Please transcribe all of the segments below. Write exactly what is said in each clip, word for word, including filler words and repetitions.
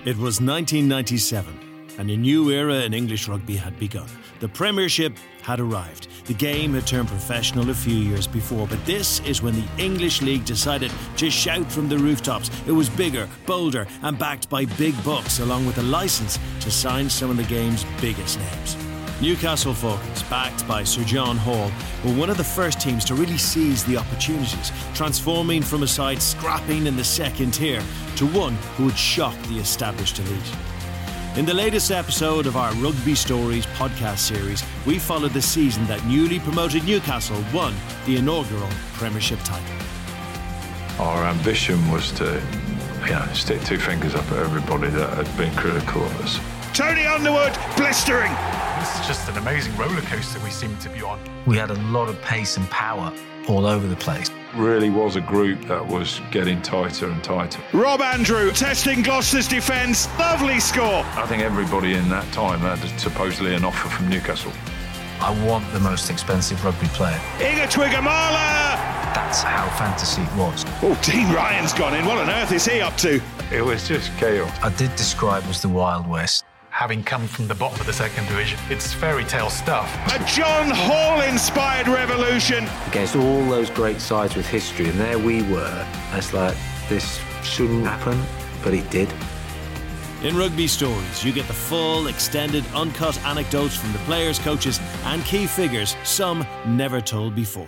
It was nineteen ninety-seven, and a new era in English rugby had begun. The Premiership had arrived. The game had turned professional a few years before, but this is when the English League decided to shout from the rooftops. It was bigger, bolder, and backed by big bucks, along with a licence to sign some of the game's biggest names. Newcastle Falcons, backed by Sir John Hall, were one of the first teams to really seize the opportunities, transforming from a side scrapping in the second tier to one who would shock the established elite. In the latest episode of our Rugby Stories podcast series, we followed the season that newly promoted Newcastle won the inaugural Premiership title. Our ambition was to, you know, stick two fingers up at everybody that had been critical of us. Tony Underwood, blistering! This is just an amazing roller coaster we seem to be on. We had a lot of pace and power all over the place. Really was a group that was getting tighter and tighter. Rob Andrew testing Gloucester's defence. Lovely score. I think everybody in that time had supposedly an offer from Newcastle. I want the most expensive rugby player. Inga Twigamala! That's how fantasy it was. Oh, Dean Ryan's gone in. What on earth is he up to? It was just chaos. I did describe as the Wild West. Having come from the bottom of the second division, it's fairy tale stuff. A John Hall-inspired revolution. Against all those great sides with history, and there we were. And it's like, this shouldn't happen, but it did. In Rugby Stories, you get the full, extended, uncut anecdotes from the players, coaches and key figures, some never told before.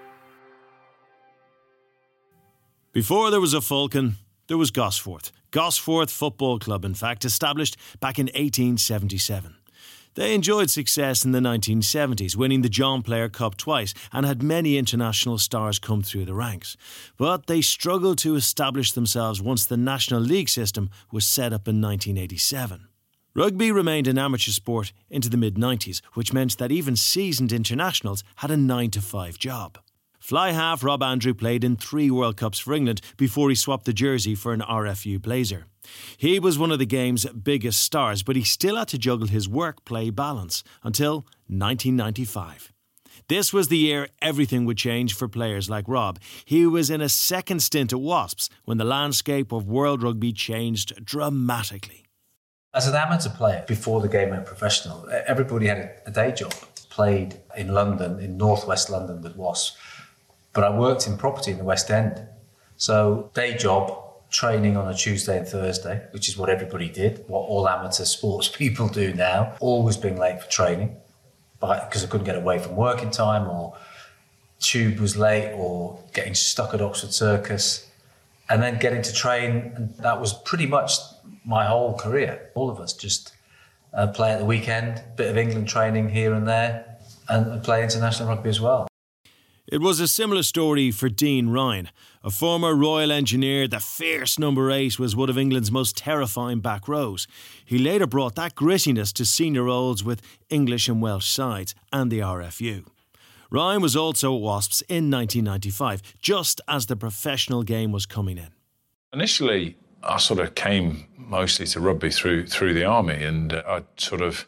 Before there was a Falcon, there was Gosforth. Gosforth Football Club, in fact, established back in eighteen seventy-seven. They enjoyed success in the nineteen seventies, winning the John Player Cup twice and had many international stars come through the ranks. But they struggled to establish themselves once the National League system was set up in nineteen eighty-seven. Rugby remained an amateur sport into the mid nineties, which meant that even seasoned internationals had a nine to five job. Fly half Rob Andrew played in three World Cups for England before he swapped the jersey for an R F U blazer. He was one of the game's biggest stars, but he still had to juggle his work-play balance until nineteen ninety-five. This was the year everything would change for players like Rob. He was in a second stint at Wasps when the landscape of world rugby changed dramatically. As an amateur player, before the game went professional, everybody had a day job. Played in London, in northwest London with Wasps. But I worked in property in the West End. So day job, training on a Tuesday and Thursday, which is what everybody did, what all amateur sports people do now. Always being late for training because I couldn't get away from work in time, or tube was late, or getting stuck at Oxford Circus. And then getting to train, and that was pretty much my whole career. All of us just uh, play at the weekend, bit of England training here and there, and, and play international rugby as well. It was a similar story for Dean Ryan. A former Royal Engineer, the fierce number eight was one of England's most terrifying back rows. He later brought that grittiness to senior roles with English and Welsh sides and the R F U. Ryan was also at Wasps in nineteen ninety-five, just as the professional game was coming in. Initially, I sort of came mostly to rugby through through the army, and I sort of...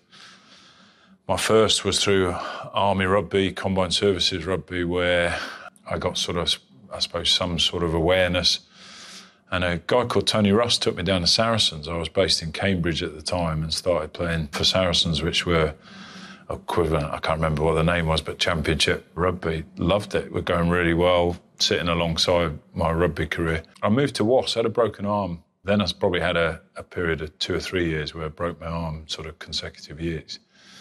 My first was through Army Rugby, Combined Services Rugby, where I got sort of, I suppose, some sort of awareness. And a guy called Tony Russ took me down to Saracens. I was based in Cambridge at the time and started playing for Saracens, which were equivalent, I can't remember what the name was, but Championship Rugby. Loved it. We're going really well, sitting alongside my rugby career. I moved to Wasps, had a broken arm. Then I probably had a, a period of two or three years where I broke my arm sort of consecutive years.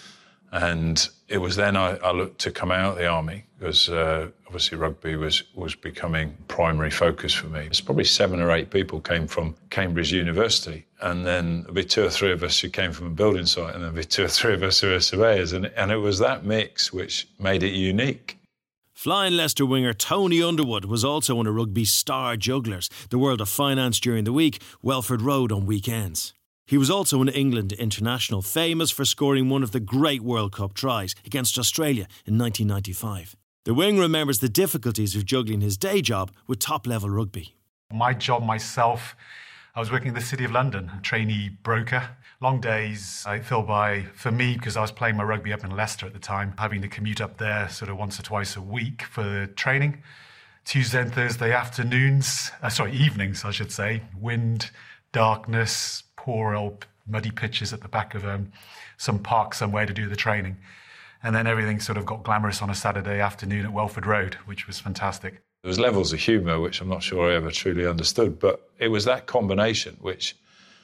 And it was then I, I looked to come out of the army because uh, obviously rugby was, was becoming primary focus for me. There's probably seven or eight people came from Cambridge University, and then there'd be two or three of us who came from a building site, and there'd be two or three of us who were surveyors. And, and it was that mix which made it unique. Flying Leicester winger Tony Underwood was also one of rugby's star jugglers, the world of finance during the week, Welford Road on weekends. He was also an England international, famous for scoring one of the great World Cup tries against Australia in nineteen ninety-five. The wing remembers the difficulties of juggling his day job with top-level rugby. My job myself, I was working in the City of London, a trainee broker. Long days, I fell by, for me, because I was playing my rugby up in Leicester at the time, having to commute up there sort of once or twice a week for training. Tuesday and Thursday afternoons, uh, sorry, evenings, I should say, wind, darkness, poor old muddy pitches at the back of um, some park somewhere to do the training. And then everything sort of got glamorous on a Saturday afternoon at Welford Road, which was fantastic. There was levels of humour, which I'm not sure I ever truly understood, but it was that combination which,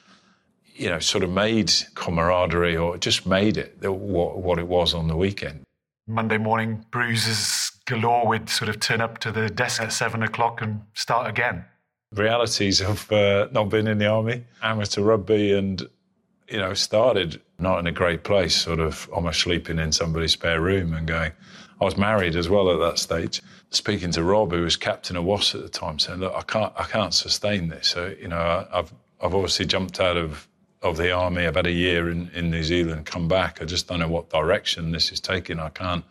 you know, sort of made camaraderie, or just made it what, what it was on the weekend. Monday morning, bruises galore. We'd sort of turn up to the desk at seven o'clock and start again. Realities of uh, not being in the army, amateur rugby, and, you know, started not in a great place, sort of almost sleeping in somebody's spare room and going. I was married as well at that stage. Speaking to Rob, who was captain of Wasps at the time, saying, "Look, I can't, I can't sustain this." So, you know, I, I've, I've obviously jumped out of, of the army. I've had a year in, in New Zealand, come back. I just don't know what direction this is taking. I can't,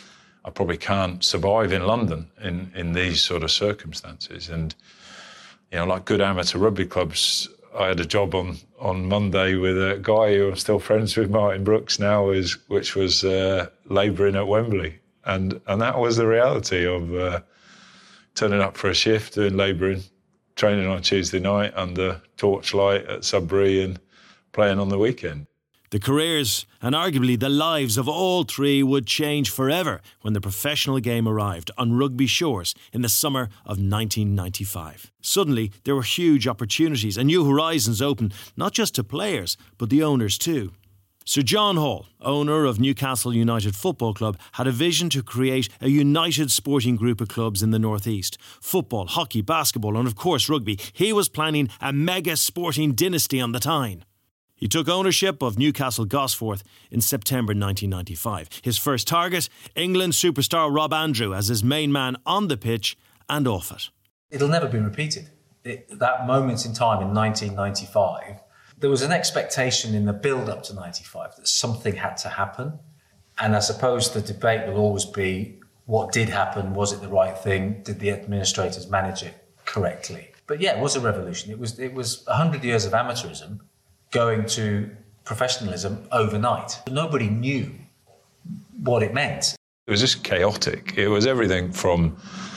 I probably can't survive in London in, in these sort of circumstances. And, you know, like good amateur rugby clubs, I had a job on, on Monday with a guy who I'm still friends with, Martin Brooks now, is which was uh, labouring at Wembley. And and that was the reality of uh, turning up for a shift, doing labouring, training on Tuesday night under torchlight at Sudbury and playing on the weekend. The careers and arguably the lives of all three would change forever when the professional game arrived on Rugby shores in the summer of nineteen ninety-five. Suddenly, there were huge opportunities and new horizons opened, not just to players, but the owners too. Sir John Hall, owner of Newcastle United Football Club, had a vision to create a united sporting group of clubs in the North East. Football, hockey, basketball and of course rugby. He was planning a mega sporting dynasty on the Tyne. He took ownership of Newcastle Gosforth in September nineteen ninety-five. His first target, England superstar Rob Andrew as his main man on the pitch and off it. It'll never be repeated. It, that moment in time in nineteen ninety-five, there was an expectation in the build-up to ninety-five that something had to happen. And I suppose the debate will always be, what did happen? Was it the right thing? Did the administrators manage it correctly? But yeah, it was a revolution. It was, it was one hundred years of amateurism going to professionalism overnight. Nobody knew what it meant. It was just chaotic. It was everything from,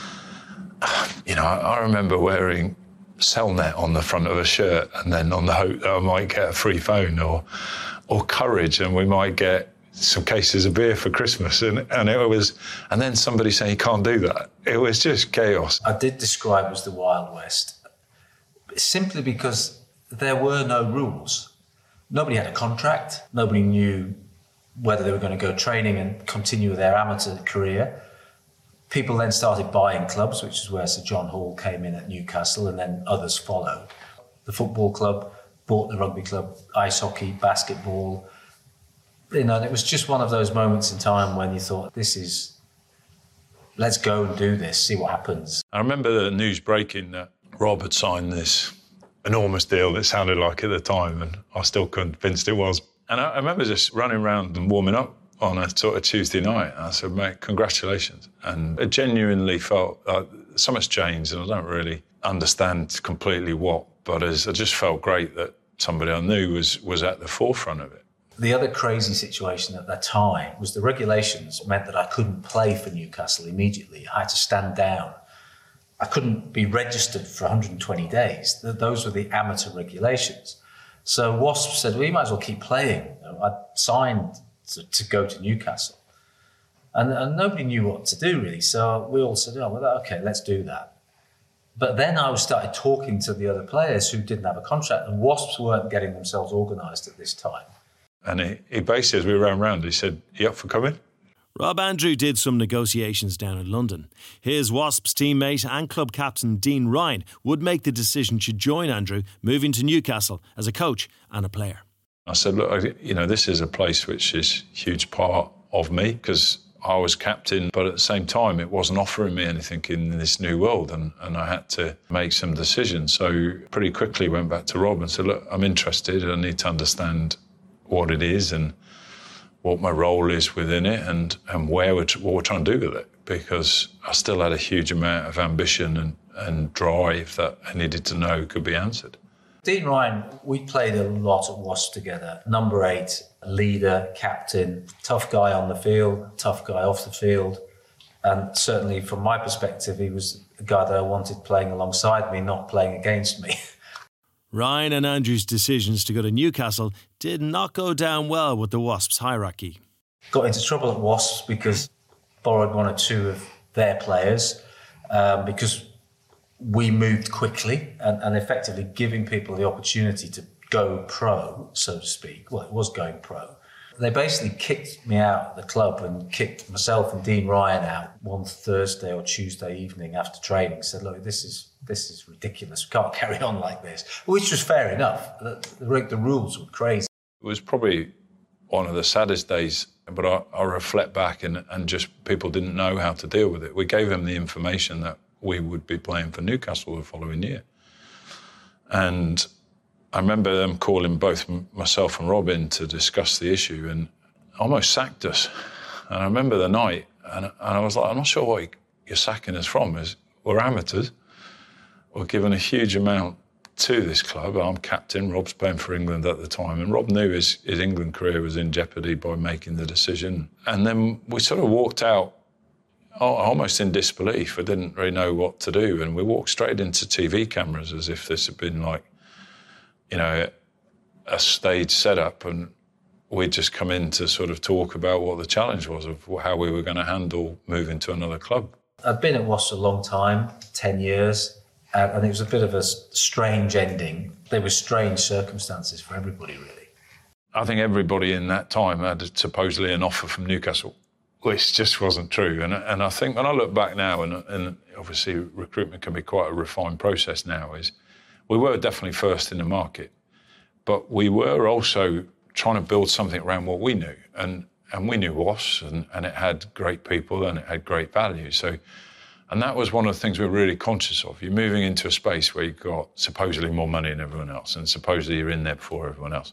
you know, I remember wearing Cellnet on the front of a shirt and then on the hope that I might get a free phone, or or Courage and we might get some cases of beer for Christmas, and, and it was, and then somebody saying you can't do that. It was just chaos. I did describe it as the Wild West simply because there were no rules. Nobody had a contract. Nobody knew whether they were going to go training and continue their amateur career. People then started buying clubs, which is where Sir John Hall came in at Newcastle, and then others followed. The football club bought the rugby club, ice hockey, basketball. You know, and it was just one of those moments in time when you thought, this is, let's go and do this, see what happens. I remember the news breaking that Rob had signed this enormous deal that sounded like at the time, and I was still convinced it was. And I, I remember just running around and warming up on a sort of Tuesday night. And I said, mate, congratulations. And I genuinely felt uh, so much changed, and I don't really understand completely what, but as I just felt great that somebody I knew was was at the forefront of it. The other crazy situation at that time was the regulations meant that I couldn't play for Newcastle immediately. I had to stand down. I couldn't be registered for one hundred twenty days. Those were the amateur regulations. So Wasps said, well, you might as well keep playing. I signed to, to go to Newcastle. And, and nobody knew what to do, really. So we all said, oh, well, okay, let's do that. But then I started talking to the other players who didn't have a contract, and Wasps weren't getting themselves organised at this time. And he, he basically, as we ran round, he said, you up for coming? Rob Andrew did some negotiations down in London. His Wasps teammate and club captain Dean Ryan would make the decision to join Andrew, moving to Newcastle as a coach and a player. I said, look, you know, this is a place which is a huge part of me because I was captain, but at the same time, it wasn't offering me anything in this new world, and, and I had to make some decisions. So pretty quickly went back to Rob and said, look, I'm interested. I need to understand what it is and what my role is within it, and, and where we're, what we're trying to do with it, because I still had a huge amount of ambition and, and drive that I needed to know could be answered. Dean Ryan, we played a lot at Wasps together. Number eight, leader, captain, tough guy on the field, tough guy off the field. And certainly from my perspective, he was a guy that I wanted playing alongside me, not playing against me. Ryan and Andrew's decisions to go to Newcastle did not go down well with the Wasps' hierarchy. Got into trouble at Wasps because borrowed one or two of their players, um, because we moved quickly and, and effectively giving people the opportunity to go pro, so to speak. Well, it was going pro. They basically kicked me out of the club and kicked myself and Dean Ryan out one Thursday or Tuesday evening after training. Said, look, this is this is ridiculous. We can't carry on like this. Which was fair enough. The, the, the rules were crazy. It was probably one of the saddest days, but I, I reflect back and, and just people didn't know how to deal with it. We gave them the information that we would be playing for Newcastle the following year. And I remember them calling both myself and Rob in to discuss the issue and almost sacked us. And I remember the night, and, and I was like, I'm not sure what you're sacking us from. Is we're amateurs. We're given a huge amount to this club. I'm captain, Rob's playing for England at the time, and Rob knew his, his England career was in jeopardy by making the decision. And then we sort of walked out almost in disbelief. I didn't really know what to do, and we walked straight into T V cameras as if this had been like, you know, a stage setup, and we'd just come in to sort of talk about what the challenge was of how we were going to handle moving to another club. I'd been at Wasps a long time, ten years, and it was a bit of a strange ending. There were strange circumstances for everybody, really. I think everybody in that time had supposedly an offer from Newcastle, which just wasn't true. And, and I think when I look back now, and, and obviously recruitment can be quite a refined process now, is we were definitely first in the market, but we were also trying to build something around what we knew. And and we knew Wasps, and, and it had great people and it had great value. So, and that was one of the things we were really conscious of. You're moving into a space where you've got supposedly more money than everyone else, and supposedly you're in there before everyone else.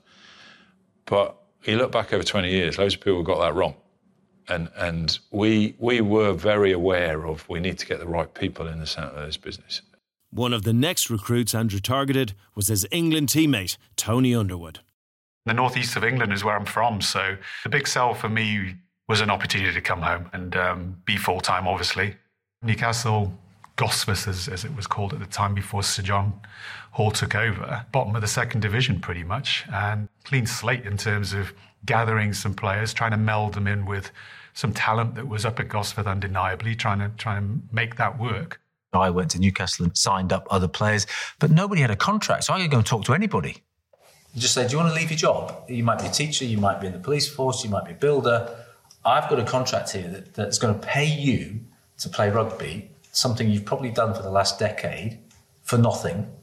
But you look back over twenty years, loads of people got that wrong. And and we we were very aware of we need to get the right people in the centre of this business. One of the next recruits Andrew targeted was his England teammate, Tony Underwood. The northeast of England is where I'm from, so the big sell for me was an opportunity to come home and um, be full-time, obviously. Newcastle Gosforth, as, as it was called at the time before Sir John Hall took over, bottom of the second division pretty much, and clean slate in terms of gathering some players, trying to meld them in with some talent that was up at Gosforth undeniably, trying to, trying to make that work. I went to Newcastle and signed up other players, but nobody had a contract, so I could go and talk to anybody. You just say, do you want to leave your job? You might be a teacher, you might be in the police force, you might be a builder. I've got a contract here that, that's going to pay you to play rugby, something you've probably done for the last decade, for nothing.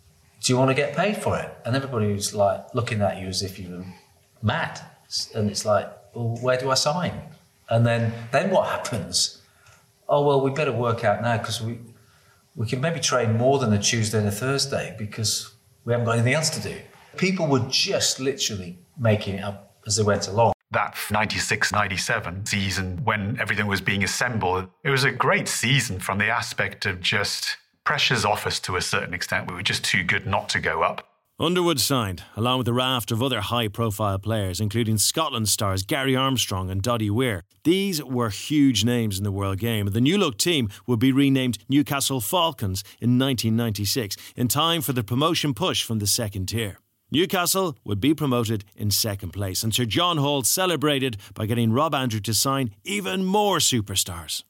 Do you want to get paid for it? And everybody was like looking at you as if you were mad. And it's like, well, where do I sign? And then, then what happens? Oh, well, we better work out now because we we can maybe train more than a Tuesday and a Thursday because we haven't got anything else to do. People were just literally making it up as they went along. That ninety-six ninety-seven season, when everything was being assembled, it was a great season from the aspect of just pressure's off us to a certain extent. We were just too good not to go up. Underwood signed, along with a raft of other high-profile players, including Scotland stars Gary Armstrong and Doddy Weir. These were huge names in the world game, and the new-look team would be renamed Newcastle Falcons in nineteen ninety-six, in time for the promotion push from the second tier. Newcastle would be promoted in second place, and Sir John Hall celebrated by getting Rob Andrew to sign even more superstars.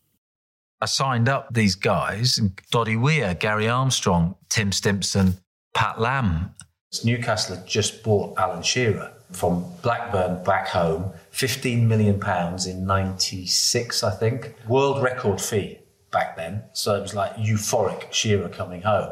I signed up these guys, Doddy Weir, Gary Armstrong, Tim Stimpson, Pat Lam. Newcastle had just bought Alan Shearer from Blackburn back home, fifteen million pounds in ninety-six, I think. World record fee back then, so it was like euphoric, Shearer coming home.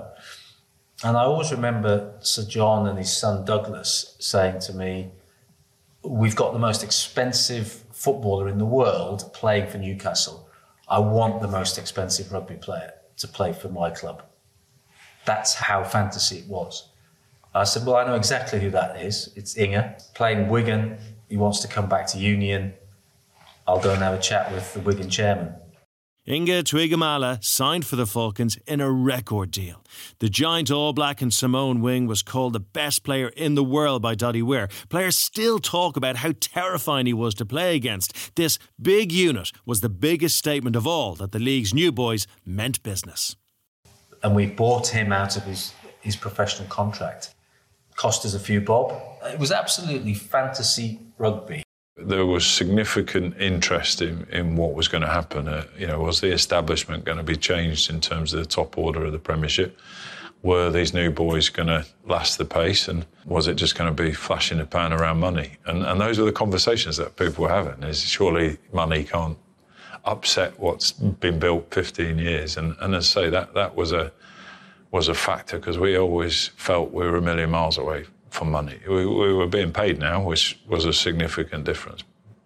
And I always remember Sir John and his son Douglas saying to me, we've got the most expensive footballer in the world playing for Newcastle. I want the most expensive rugby player to play for my club. That's how fantasy it was. I said, well, I know exactly who that is. It's Inga, playing Wigan. He wants to come back to Union. I'll go and have a chat with the Wigan chairman. Inga Tuigamala signed for the Falcons in a record deal. The giant All Black and Samoan wing was called the best player in the world by Doddy Weir. Players still talk about how terrifying he was to play against. This big unit was the biggest statement of all that the league's new boys meant business. And we bought him out of his, his professional contract. cost us a few bob. It was absolutely fantasy rugby. There was significant interest in, in what was going to happen. Uh, you know, was the establishment going to be changed in terms of the top order of the Premiership? Were these new boys going to last the pace? And was it just going to be flash in the pan around money? And, and those are the conversations that people were having, is surely money can't upset what's been built fifteen years. And, and as I say, that, that was a was a factor, because we always felt we were a million miles away from money. We, we were being paid now, which was a significant difference.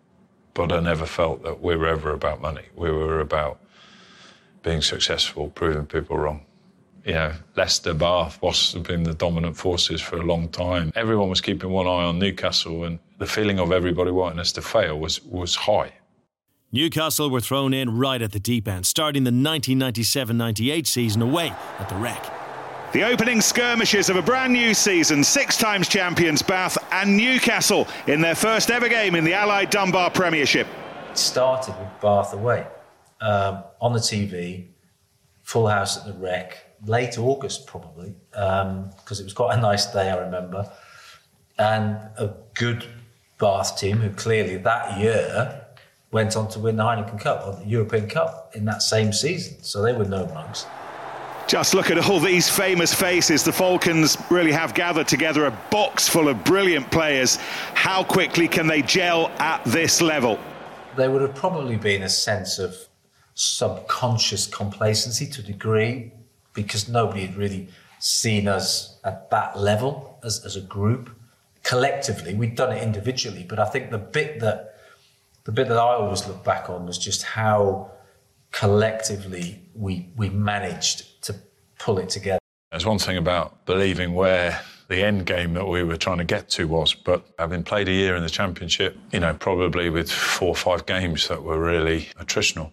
But I never felt that we were ever about money. We were about being successful, proving people wrong. You know, Leicester, Bath, Wasps have been the dominant forces for a long time. Everyone was keeping one eye on Newcastle, and the feeling of everybody wanting us to fail was, was high. Newcastle were thrown in right at the deep end, starting the nineteen ninety-seven ninety-eight season away at the Rec. The opening skirmishes of a brand new season, six times champions Bath and Newcastle in their first ever game in the Allied Dunbar Premiership. It started with Bath away, um, on the T V, full house at the Rec, late August probably, because um, it was quite a nice day, I remember, and a good Bath team who clearly that year went on to win the Heineken Cup, or the European Cup, in that same season. So they were no mugs. Just look at all these famous faces. The Falcons really have gathered together a box full of brilliant players. How quickly can they gel at this level? There would have probably been a sense of subconscious complacency to a degree, because nobody had really seen us at that level as, as a group. Collectively, we'd done it individually, but I think the bit that The bit that I always look back on was just how collectively we we managed to pull it together. There's one thing about believing where the end game that we were trying to get to was, but having played a year in the Championship, you know, probably with four or five games that were really attritional,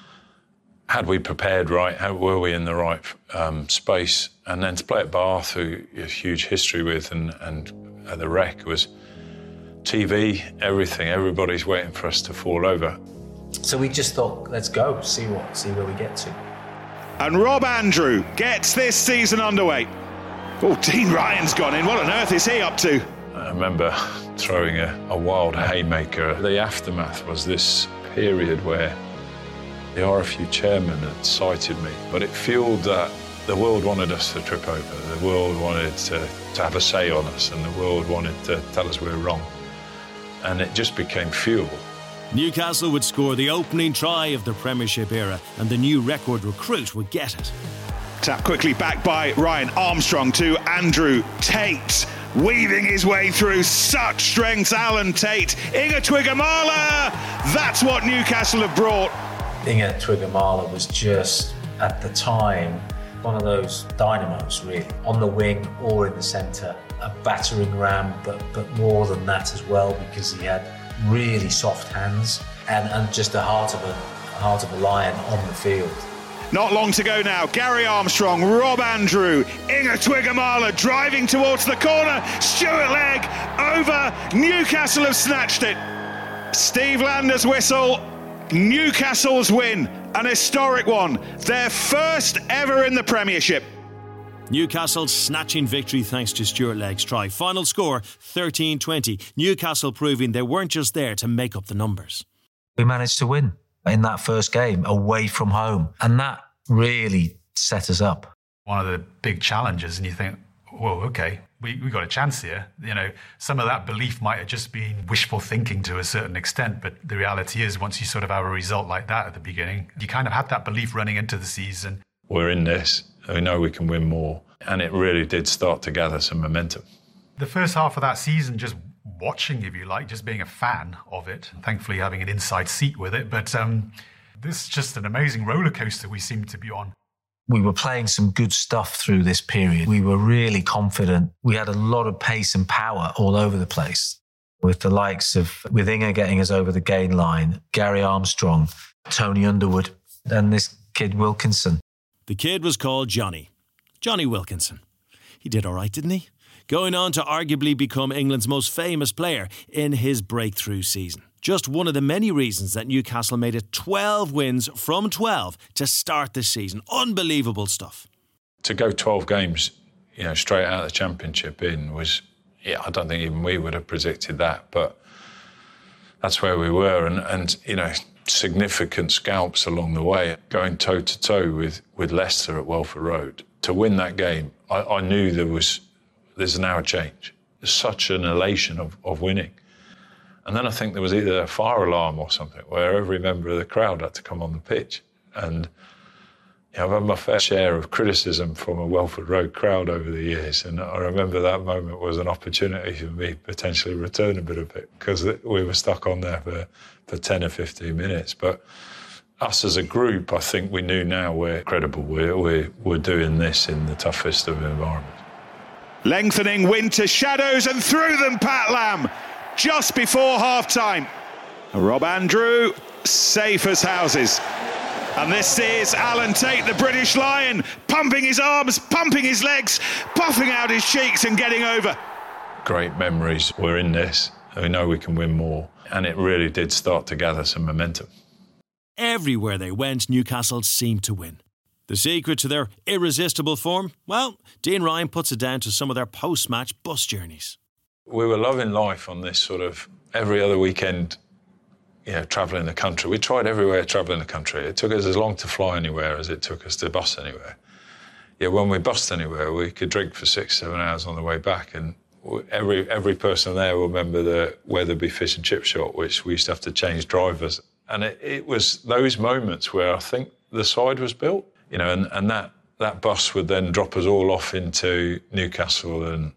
had we prepared right, how were we in the right um, space? And then to play at Bath, who you have huge history with, and, and at the Rec was T V, everything, everybody's waiting for us to fall over. So we just thought, let's go, see what, see where we get to. And Rob Andrew gets this season underway. Oh, Dean Ryan's gone in. What on earth is he up to? I remember throwing a, a wild haymaker. The aftermath was this period where the R F U chairman had cited me, but it fueled that the world wanted us to trip over. The world wanted to, to have a say on us, and the world wanted to tell us we were wrong. And it just became fuel. Newcastle would score the opening try of the Premiership era, and the new record recruit would get it. Tap quickly back by Ryan Armstrong to Andrew Tate, weaving his way through such strength. Alan Tate, Inga Twiggamala, that's what Newcastle have brought. Inga Twiggamala was just, at the time, one of those dynamos, really, on the wing or in the centre. A battering ram, but but more than that as well, because he had really soft hands and, and just the heart of a heart of a lion on the field. Not long to go now. Gary Armstrong, Rob Andrew, Inga Twiggamala driving towards the corner. Stuart Legg over. Newcastle have snatched it. Steve Lander's whistle. Newcastle's win, an historic one. Their first ever in the Premiership. Newcastle snatching victory thanks to Stuart Legg's try. Final score thirteen twenty. Newcastle proving they weren't just there to make up the numbers. We managed to win in that first game away from home, and that really set us up. One of the big challenges, and you think, whoa, okay, we, we got a chance here. You know, some of that belief might have just been wishful thinking to a certain extent, but the reality is once you sort of have a result like that at the beginning, you kind of have that belief running into the season. We're in this. We know we can win more. And it really did start to gather some momentum. The first half of that season, just watching, if you like, just being a fan of it, thankfully having an inside seat with it. But um, this is just an amazing roller coaster we seem to be on. We were playing some good stuff through this period. We were really confident. We had a lot of pace and power all over the place, with the likes of, with Inga getting us over the gain line, Gary Armstrong, Tony Underwood, and this kid Wilkinson. The kid was called Johnny. Johnny Wilkinson. He did all right, didn't he? Going on to arguably become England's most famous player in his breakthrough season. Just one of the many reasons that Newcastle made it twelve wins from twelve to start the season. Unbelievable stuff. To go twelve games, you know, straight out of the Championship in was, yeah, I don't think even we would have predicted that, but that's where we were, and, and you know, significant scalps along the way, going toe-to-toe with, with Leicester at Welford Road. To win that game, I, I knew there was, there's now a change. There's such an elation of, of winning. And then I think there was either a fire alarm or something where every member of the crowd had to come on the pitch. And you know, I've had my fair share of criticism from a Welford Road crowd over the years, and I remember that moment was an opportunity for me to potentially return a bit of it, because we were stuck on there for, for ten or fifteen minutes. But us as a group, I think we knew now we're credible. We're, we're, we're doing this in the toughest of environments. Lengthening winter shadows, and through them Pat Lam just before half-time. Rob Andrew, safe as houses. And this is Alan Tate, the British Lion, pumping his arms, pumping his legs, puffing out his cheeks and getting over. Great memories. We're in this. We know we can win more. And it really did start to gather some momentum. Everywhere they went, Newcastle seemed to win. The secret to their irresistible form? Well, Dean Ryan puts it down to some of their post-match bus journeys. We were loving life on this sort of every other weekend, you know, travelling the country. We tried everywhere travelling the country. It took us as long to fly anywhere as it took us to bus anywhere. Yeah, when we bussed anywhere, we could drink for six, seven hours on the way back, and every every person there will remember the Weatherby fish and chip shop, which we used to have to change drivers. And it, it was those moments where I think the side was built, you know, and, and that, that bus would then drop us all off into Newcastle, and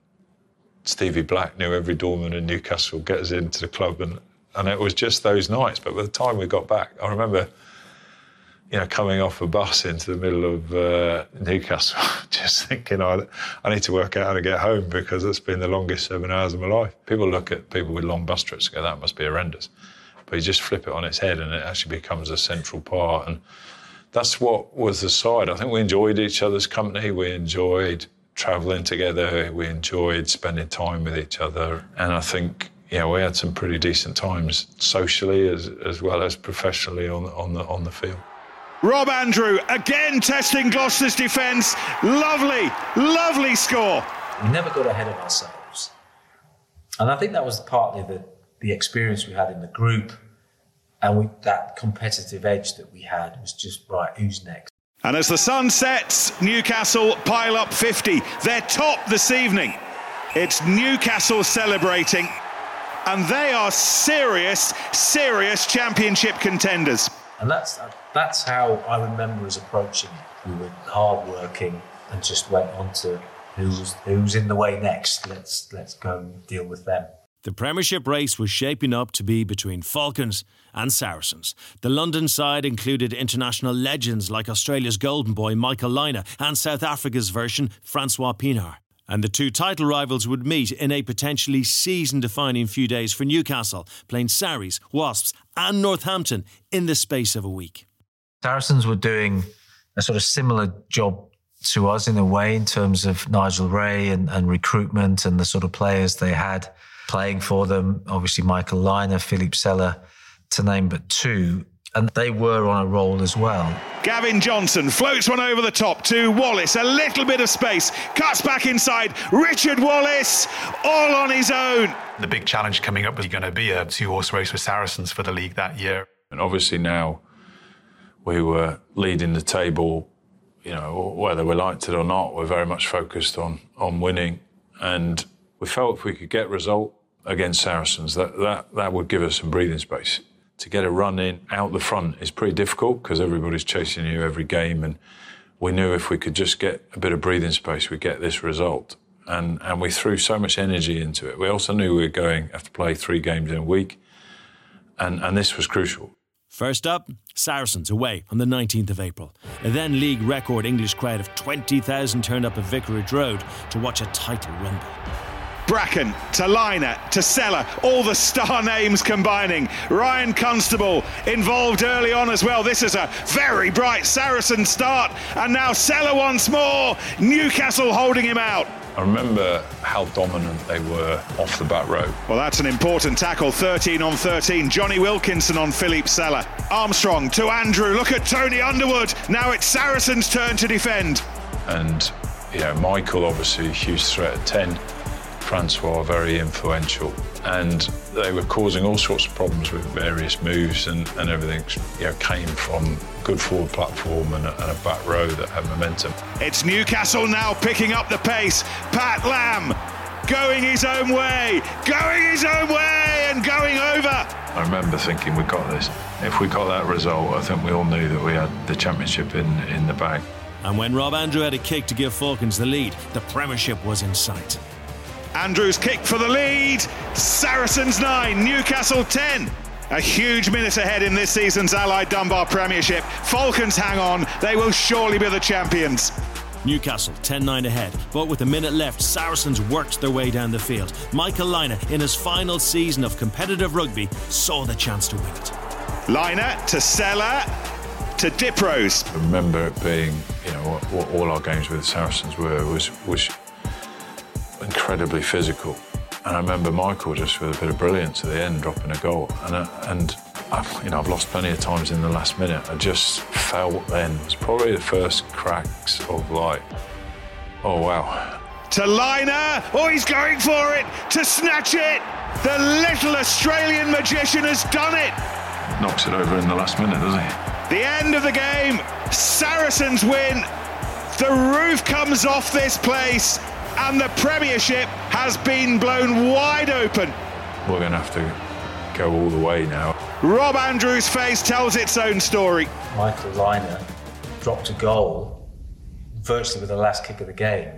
Stevie Black knew every doorman in Newcastle, get us into the club, and And it was just those nights. But by the time we got back, I remember, you know, coming off a bus into the middle of uh, Newcastle, just thinking, oh, I need to work out how to get home, because it's been the longest seven hours of my life. People look at people with long bus trips and go, that must be horrendous. But you just flip it on its head and it actually becomes a central part. And that's what was the side. I think we enjoyed each other's company. We enjoyed travelling together. We enjoyed spending time with each other. And I think, yeah, we had some pretty decent times socially as as well as professionally on on the on the field. Rob Andrew again testing Gloucester's defence. Lovely, lovely score. We never got ahead of ourselves, and I think that was partly the the experience we had in the group, and we, that competitive edge that we had was just right. Who's next? And as the sun sets, Newcastle pile up fifty. They're top this evening. It's Newcastle celebrating. And they are serious, serious championship contenders. And that's that's how I remember us approaching it. We were hard-working and just went on to who's who's in the way next. Let's let's go and deal with them. The Premiership race was shaping up to be between Falcons and Saracens. The London side included international legends like Australia's golden boy Michael Lynagh and South Africa's version Francois Pienaar. And the two title rivals would meet in a potentially season-defining few days for Newcastle, playing Sarries, Wasps and Northampton in the space of a week. Saracens were doing a sort of similar job to us in a way in terms of Nigel Ray and, and recruitment and the sort of players they had playing for them. Obviously Michael Lynagh, Philippe Sella, to name but two. And they were on a roll as well. Gavin Johnson floats one over the top to Wallace. A little bit of space. Cuts back inside. Richard Wallace, all on his own. The big challenge coming up was going to be a two-horse race with Saracens for the league that year. And obviously now we were leading the table, you know, whether we liked it or not, we're very much focused on, on winning. And we felt if we could get a result against Saracens, that, that, that would give us some breathing space. To get a run in out the front is pretty difficult because everybody's chasing you every game, and we knew if we could just get a bit of breathing space, we'd get this result. And and we threw so much energy into it. We also knew we were going to have to play three games in a week, and, and this was crucial. First up, Saracens away on the nineteenth of April. A then league record English crowd of twenty thousand turned up at Vicarage Road to watch a title rumble. Bracken to Lynagh to Sella, all the star names combining. Ryan Constable involved early on as well. This is a very bright Saracen start, and now Sella once more. Newcastle holding him out. I remember how dominant they were off the back row. Well, that's an important tackle, thirteen on thirteen. Johnny Wilkinson on Philippe Sella. Armstrong to Andrew. Look at Tony Underwood. Now it's Saracens' turn to defend. And You know, Michael, obviously, a huge threat at ten. Francois, very influential. And they were causing all sorts of problems with various moves, and, and everything, you know, came from good forward platform and a, and a back row that had momentum. It's Newcastle now picking up the pace. Pat Lam going his own way, going his own way and going over. I remember thinking, we got this. If we got that result, I think we all knew that we had the championship in, in the bag. And when Rob Andrew had a kick to give Falcons the lead, the Premiership was in sight. Andrews kick for the lead. Saracens nine, Newcastle ten. A huge minute ahead in this season's Allied Dunbar Premiership. Falcons hang on, they will surely be the champions. Newcastle ten nine ahead, but with a minute left, Saracens worked their way down the field. Michael Lynagh, in his final season of competitive rugby, saw the chance to win it. Lynagh to Sella to Diprose. I remember it being, you know, what, what all our games with the Saracens were was was incredibly physical. And I remember Michael just with a bit of brilliance at the end, dropping a goal. And uh, and I've, you know, I've lost plenty of times in the last minute. I just felt then, it was probably the first cracks of like, oh wow. To Lynagh, oh he's going for it, to snatch it. The little Australian magician has done it. Knocks it over in the last minute, doesn't he? The end of the game, Saracens win. The roof comes off this place and the Premiership has been blown wide open. We're going to have to go all the way now. Rob Andrews' face tells its own story. Michael Lynagh dropped a goal virtually with the last kick of the game,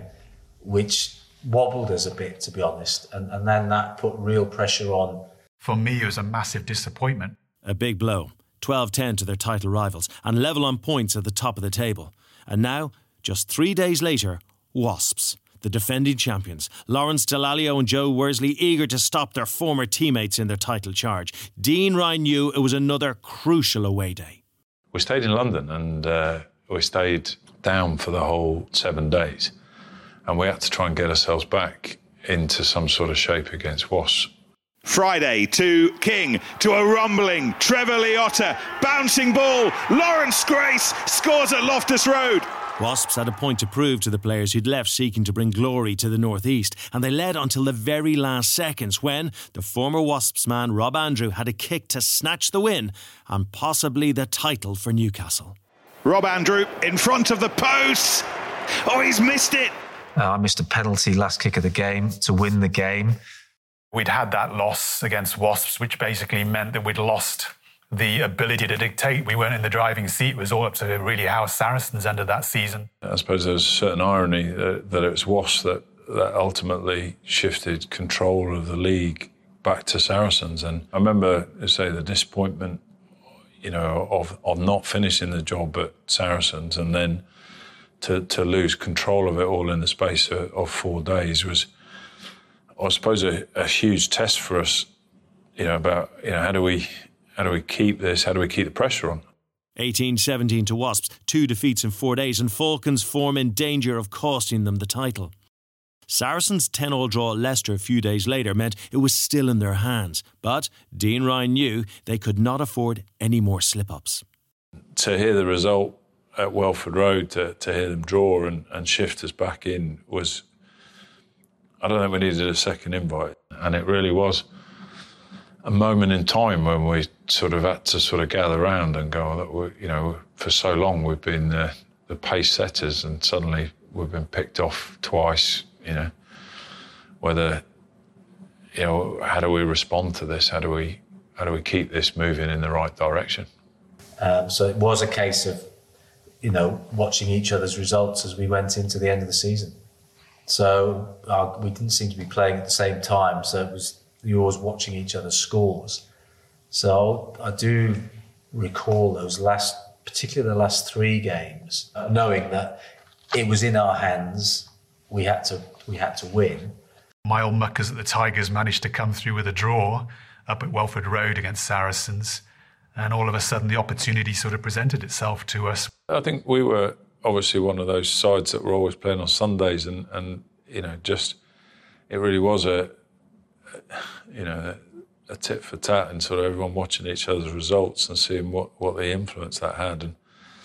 which wobbled us a bit, to be honest, and, and then that put real pressure on. For me, it was a massive disappointment. A big blow, twelve ten to their title rivals, and level on points at the top of the table. And now, just three days later, Wasps, the defending champions, Lawrence Dallaglio and Joe Worsley, eager to stop their former teammates in their title charge. Dean Ryan knew it was another crucial away day. We stayed in London and uh, we stayed down for the whole seven days. And we had to try and get ourselves back into some sort of shape against Wasps. Friday to King, to a rumbling Trevor Liotta, bouncing ball, Lawrence Grace scores at Loftus Road. Wasps had a point to prove to the players who'd left seeking to bring glory to the North East, and they led until the very last seconds when the former Wasps man Rob Andrew had a kick to snatch the win and possibly the title for Newcastle. Rob Andrew in front of the post. Oh, he's missed it. Uh, I missed a penalty last kick of the game to win the game. We'd had that loss against Wasps, which basically meant that we'd lost the ability to dictate. We weren't in the driving seat. It was all up to really how Saracens ended that season. I suppose there's a certain irony that, that it was Wasps that, that ultimately shifted control of the league back to Saracens. And I remember, say, the disappointment, you know, of, of not finishing the job at Saracens and then to, to lose control of it all in the space of, of four days was, I suppose, a, a huge test for us, you know, about, you know, how do we... How do we keep this? How do we keep the pressure on? eighteen seventeen to Wasps, two defeats in four days, and Falcons' form in danger of costing them the title. Saracens' ten all draw at Leicester a few days later meant it was still in their hands, but Dean Ryan knew they could not afford any more slip-ups. To hear the result at Welford Road, to, to hear them draw and, and shift us back in was... I don't think we needed a second invite, and it really was a moment in time when we sort of had to sort of gather around and go, that we, you know, for so long we've been the, the pace setters and suddenly we've been picked off twice, you know, whether, you know, how do we respond to this? How do we, how do we keep this moving in the right direction? Um, so it was a case of, you know, watching each other's results as we went into the end of the season. So uh, we didn't seem to be playing at the same time, so it was, you were always watching each other's scores. So I do recall those last, particularly the last three games, uh, knowing that it was in our hands. We had to, we had to win. My old muckers at the Tigers managed to come through with a draw up at Welford Road against Saracens, and all of a sudden the opportunity sort of presented itself to us. I think we were obviously one of those sides that were always playing on Sundays, and, and you know, just it really was a, you know, a tit for tat, and sort of everyone watching each other's results and seeing what, what the influence that had. And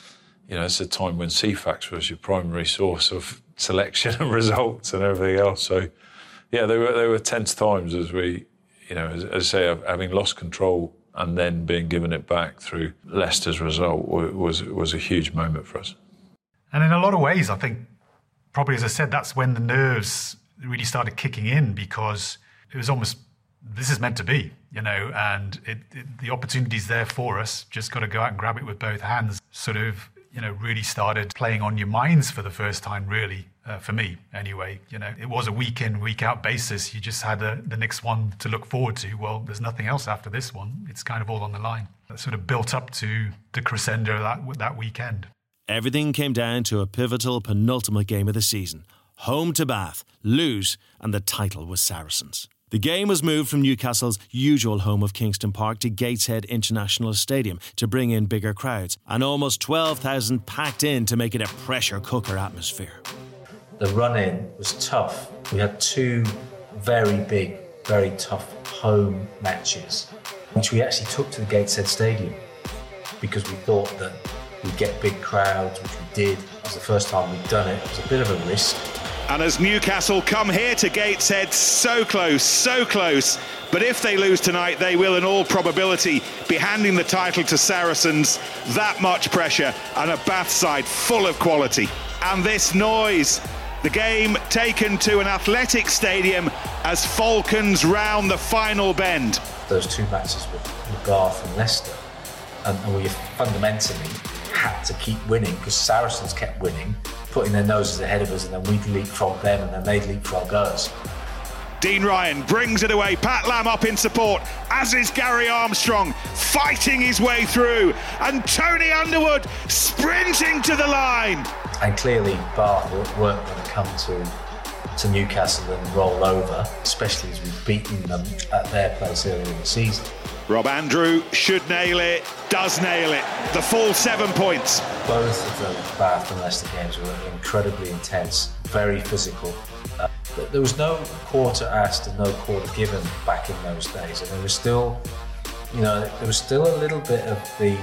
you know, it's a time when C FAX was your primary source of selection and results and everything else. So, yeah, they were they were tense times as we, you know, as, as I say, having lost control and then being given it back through Leicester's result was was a huge moment for us. And in a lot of ways, I think, probably as I said, that's when the nerves really started kicking in, because it was almost, this is meant to be, you know, and it, it, the opportunity's there for us. Just got to go out and grab it with both hands. Sort of, you know, really started playing on your minds for the first time, really, uh, for me anyway. You know, it was a week in, week out basis. You just had a, the next one to look forward to. Well, there's nothing else after this one. It's kind of all on the line. That sort of built up to the crescendo that that weekend. Everything came down to a pivotal penultimate game of the season. Home to Bath, lose, and the title was Saracens. The game was moved from Newcastle's usual home of Kingston Park to Gateshead International Stadium to bring in bigger crowds, and almost twelve thousand packed in to make it a pressure cooker atmosphere. The run-in was tough. We had two very big, very tough home matches, which we actually took to the Gateshead Stadium because we thought that we'd get big crowds, which we did. It was the first time we'd done it. It was a bit of a risk. And as Newcastle come here to Gateshead, so close, so close. But if they lose tonight, they will in all probability be handing the title to Saracens. That much pressure and a Bath side full of quality. And this noise. The game taken to an athletic stadium as Falcons round the final bend. Those two matches with, with Bath and Leicester. And, and we fundamentally had to keep winning because Saracens kept winning, putting their noses ahead of us, and then we'd leapfrog them and then they'd leapfrog us. Dean Ryan brings it away. Pat Lam up in support, as is Gary Armstrong, fighting his way through. And Tony Underwood sprinting to the line. And clearly Bath weren't going to come to, to Newcastle and roll over, especially as we've beaten them at their place earlier in the season. Rob Andrew should nail it, does nail it. The full seven points. Both of the Bath and Leicester games were incredibly intense, very physical. Uh, there was no quarter asked and no quarter given back in those days, and there was still, you know, there was still a little bit of the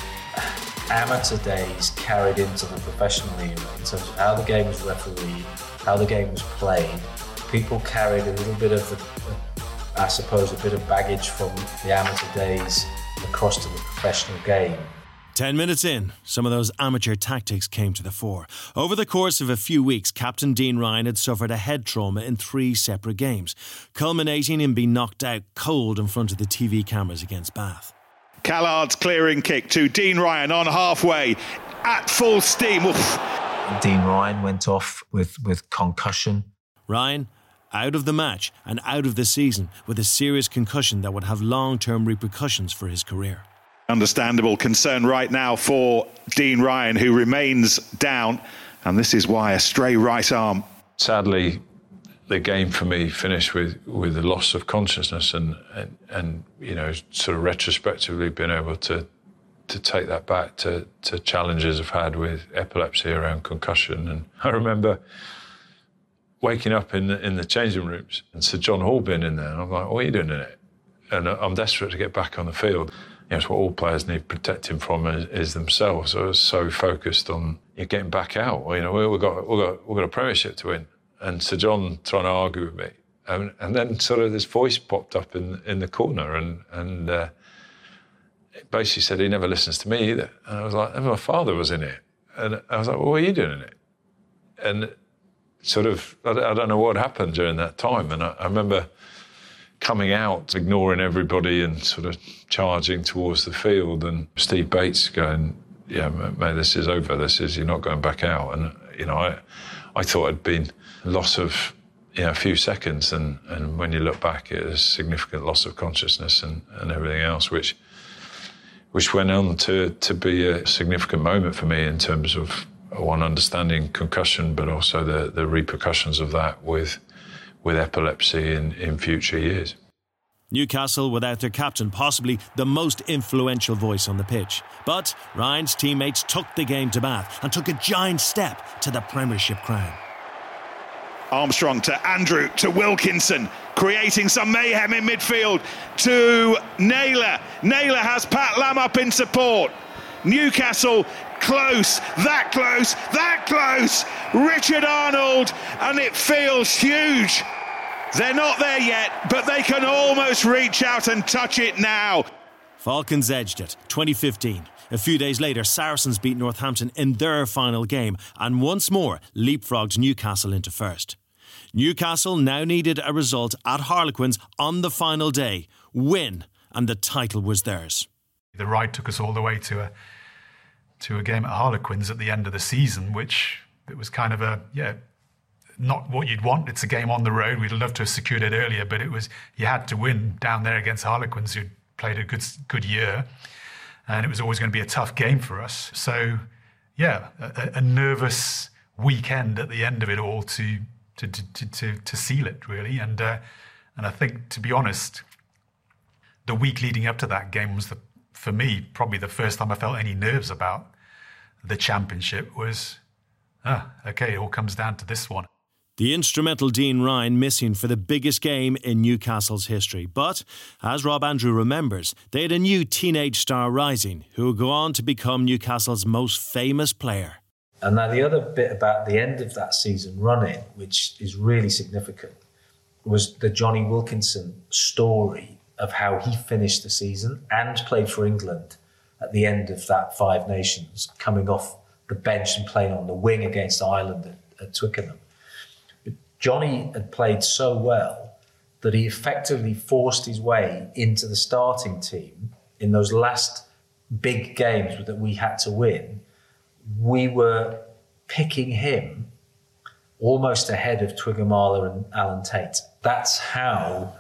amateur days carried into the professional era in terms of how the game was refereed, how the game was played. People carried a little bit of the, I suppose, a bit of baggage from the amateur days across to the professional game. Ten minutes in, some of those amateur tactics came to the fore. Over the course of a few weeks, Captain Dean Ryan had suffered a head trauma in three separate games, culminating in being knocked out cold in front of the T V cameras against Bath. Callard's clearing kick to Dean Ryan on halfway, at full steam. Oof. Dean Ryan went off with, with concussion. Ryan out of the match and out of the season with a serious concussion that would have long-term repercussions for his career. Understandable concern right now for Dean Ryan, who remains down, and this is why a stray right arm. Sadly, the game for me finished with, with the loss of consciousness and, and, and, you know, sort of retrospectively being able to to take that back to, to challenges I've had with epilepsy around concussion. And I remember waking up in the, in the changing rooms and Sir John Hall being in there, and I'm like, what are you doing in it? And I'm desperate to get back on the field. You know, it's what all players need protecting from is, is themselves. I was so focused on you know, getting back out. You know, we've got we've got we've got a Premiership to win, and Sir John trying to argue with me, and, and then sort of this voice popped up in in the corner, and and uh, it basically said he never listens to me either. And I was like, and my father was in it, and I was like, well, what are you doing in it? And sort of I, I don't know what happened during that time, and I, I remember coming out, ignoring everybody and sort of charging towards the field, and Steve Bates going, yeah, mate, this is over, this is, you're not going back out. And, you know, I I thought it'd been a loss of, you know, a few seconds, and, and when you look back, it was significant loss of consciousness and, and everything else, which which went on to, to be a significant moment for me in terms of, one, understanding concussion, but also the, the repercussions of that with with epilepsy in, in future years. Newcastle without their captain, possibly the most influential voice on the pitch. But Ryan's teammates took the game to Bath and took a giant step to the Premiership crown. Armstrong to Andrew, to Wilkinson, creating some mayhem in midfield, to Naylor. Naylor has Pat Lam up in support. Newcastle that close, that close, that close. Richard Arnold, and it feels huge. They're not there yet, but they can almost reach out and touch it now. Falcons edged it, twenty fifteen. A few days later, Saracens beat Northampton in their final game and once more leapfrogged Newcastle into first. Newcastle now needed a result at Harlequins on the final day. Win, and the title was theirs. The ride took us all the way to a to a game at Harlequins at the end of the season, which it was kind of a, yeah, not what you'd want. It's a game on the road. We'd love to have secured it earlier, but it was, you had to win down there against Harlequins, who'd played a good good year. And it was always going to be a tough game for us. So, yeah, a, a nervous weekend at the end of it all to to to to, to seal it, really. And uh, and I think, to be honest, the week leading up to that game was, the, for me, probably the first time I felt any nerves about the championship. Was, ah, okay, it all comes down to this one. The instrumental Dean Ryan missing for the biggest game in Newcastle's history. But, as Rob Andrew remembers, they had a new teenage star rising who would go on to become Newcastle's most famous player. And now the other bit about the end of that season running, which is really significant, was the Johnny Wilkinson story of how he finished the season and played for England at the end of that Five Nations, coming off the bench and playing on the wing against Ireland at, at Twickenham. Johnny had played so well that he effectively forced his way into the starting team in those last big games that we had to win. We were picking him almost ahead of Twiggamala and Alan Tate. That's how,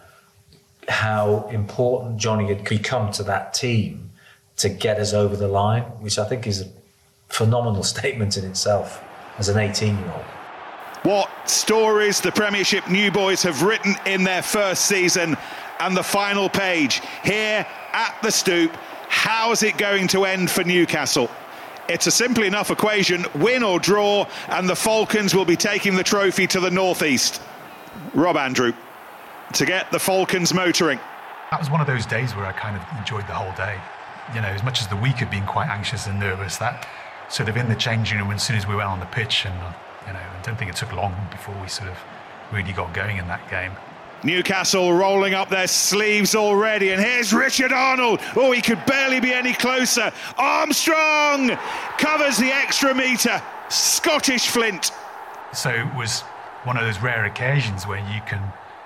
how important Johnny had become to that team to get us over the line, which I think is a phenomenal statement in itself as an eighteen-year-old. What stories the Premiership New Boys have written in their first season, and the final page here at the Stoop. How's it going to end for Newcastle? It's a simple enough equation, win or draw, and the Falcons will be taking the trophy to the northeast. Rob Andrew, to get the Falcons motoring. That was one of those days where I kind of enjoyed the whole day. You know, as much as the week had been quite anxious and nervous, that sort of in the changing room, as soon as we went on the pitch, and you know, I don't think it took long before we sort of really got going in that game. Newcastle rolling up their sleeves already, and here's Richard Arnold. Oh, he could barely be any closer. Armstrong covers the extra metre. Scottish Flint. So it was one of those rare occasions where you can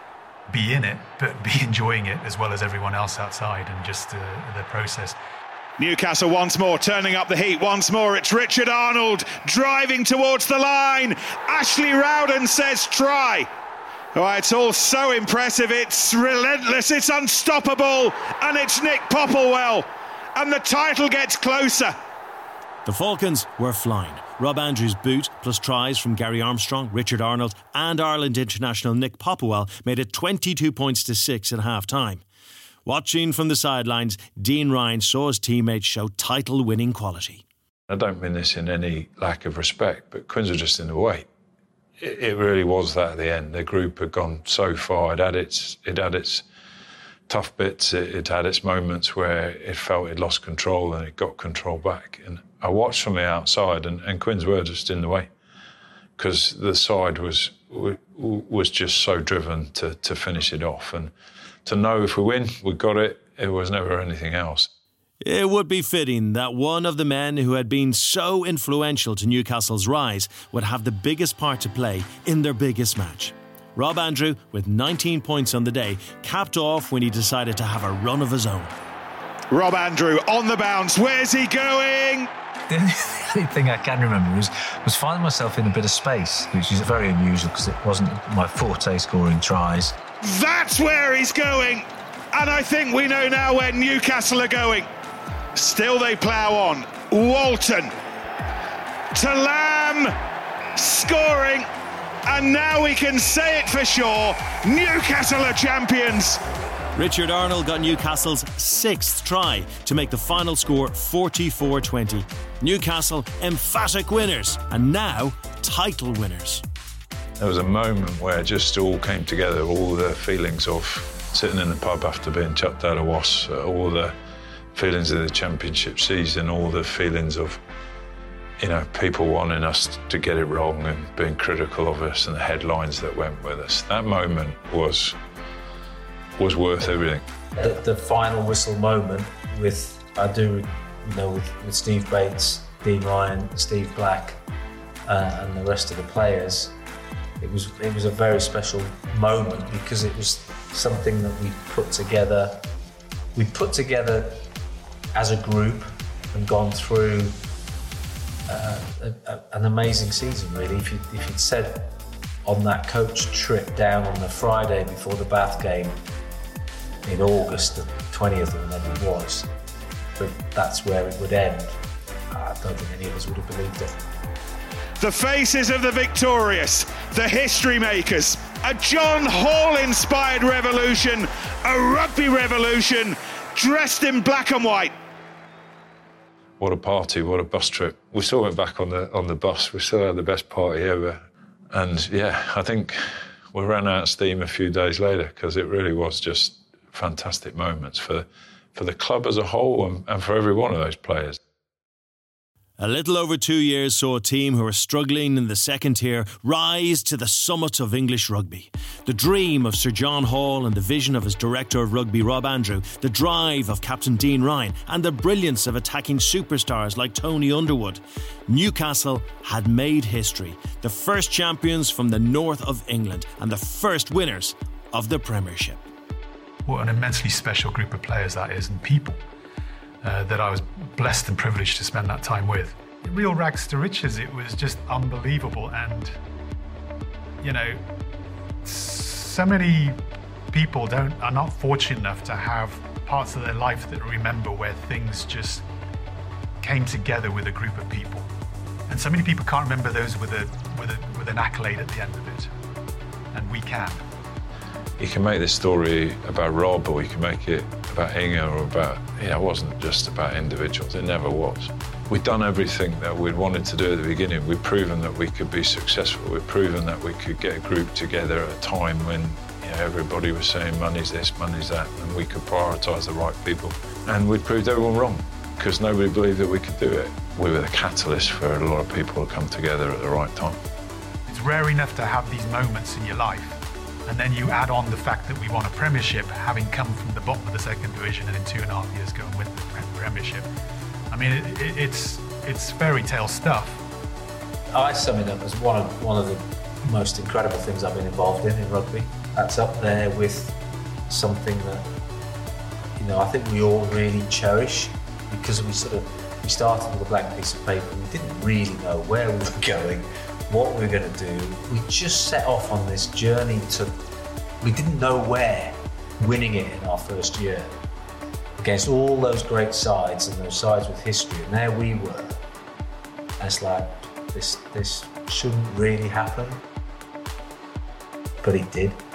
be in it, but be enjoying it as well as everyone else outside, and just uh, the process. Newcastle once more turning up the heat. Once more it's Richard Arnold driving towards the line. Ashley Rowden says try. Oh, it's all so impressive, it's relentless, it's unstoppable, and it's Nick Popplewell, and the title gets closer. The Falcons were flying. Rob Andrews' boot, plus tries from Gary Armstrong, Richard Arnold and Ireland international Nick Popplewell made it twenty-two points to six at half-time. Watching from the sidelines, Dean Ryan saw his teammates show title-winning quality. I don't mean this in any lack of respect, but Quins were just in the way. It, it really was that at the end. The group had gone so far. It had its, it had its tough bits. It, it had its moments where it felt it lost control and it got control back. And I watched from the outside, and, and Quins were just in the way because the side was was just so driven to, to finish it off. And to know if we win, we got it. It was never anything else. It would be fitting that one of the men who had been so influential to Newcastle's rise would have the biggest part to play in their biggest match. Rob Andrew, with nineteen points on the day, capped off when he decided to have a run of his own. Rob Andrew on the bounce. Where's he going? The only thing I can remember was, was finding myself in a bit of space, which is very unusual because it wasn't my forte, scoring tries. That's where he's going. And I think we know now where Newcastle are going. Still they plough on. Walton to Lamb, scoring. And now we can say it for sure. Newcastle are champions. Richard Arnold got Newcastle's sixth try to make the final score forty-four twenty. Newcastle emphatic winners, and now title winners. There was a moment where it just all came together, all the feelings of sitting in the pub after being chucked out of Wasps, all the feelings of the championship season, all the feelings of you know, people wanting us to get it wrong and being critical of us and the headlines that went with us. That moment was was worth everything. The, the final whistle moment with, I do, you know, with, with Steve Bates, Dean Ryan, Steve Black, uh, and the rest of the players, it was it was a very special moment because it was something that we put together. We put together as a group and gone through uh, a, a, an amazing season, really. If, you, if you'd said on that coach trip down on the Friday before the Bath game in August, the twentieth or whenever it was, that that's where it would end, I don't think any of us would have believed it. The faces of the victorious, the history makers, a John Hall-inspired revolution, a rugby revolution, dressed in black and white. What a party, what a bus trip. We still went back on the on the bus, we still had the best party ever. And yeah, I think we ran out of steam a few days later because it really was just fantastic moments for, for the club as a whole and, and for every one of those players. A little over two years saw a team who were struggling in the second tier rise to the summit of English rugby. The dream of Sir John Hall and the vision of his director of rugby, Rob Andrew, the drive of Captain Dean Ryan and the brilliance of attacking superstars like Tony Underwood. Newcastle had made history, the first champions from the north of England and the first winners of the Premiership. What an immensely special group of players that is, and people. Uh, that I was blessed and privileged to spend that time with. Real rags to riches, it was just unbelievable. And, you know, so many people don't are not fortunate enough to have parts of their life that remember where things just came together with a group of people. And so many people can't remember those with a with a with an accolade at the end of it. And we can. You can make this story about Rob, or you can make it about Inge, or about, yeah, it wasn't just about individuals, it never was. We'd done everything that we'd wanted to do at the beginning. We'd proven that we could be successful. We'd proven that we could get a group together at a time when, you know, everybody was saying money's this, money's that, and we could prioritise the right people. And we'd proved everyone wrong, because nobody believed that we could do it. We were the catalyst for a lot of people to come together at the right time. It's rare enough to have these moments in your life. And then you add on the fact that we won a Premiership, having come from the bottom of the second division, and in two and a half years go and win the Premiership. I mean, it, it, it's it's fairy tale stuff. I sum it up as one of one of the most incredible things I've been involved in in rugby. That's up there with something that, you know, I think we all really cherish, because we sort of we started with a blank piece of paper. We didn't really know where we were going, what we were going to do. We just set off on this journey to, we didn't know where, winning it in our first year against all those great sides and those sides with history, and there we were. And it's like, this, this shouldn't really happen, but it did.